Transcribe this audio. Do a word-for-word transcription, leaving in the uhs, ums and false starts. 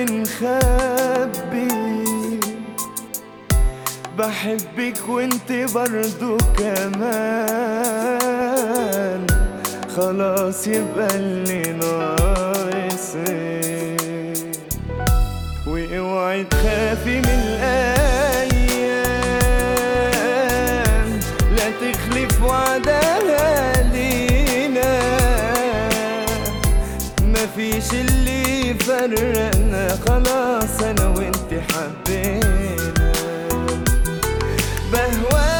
بنخبي، بحبك وانت برضو كمان، خلاص يبقى اللي ناقصك. واوعي تخافي من الايام، لا تخلف وعدها لينا، مفيش اللي يفرقنا، خلاص انا وانت حبينا. بهواك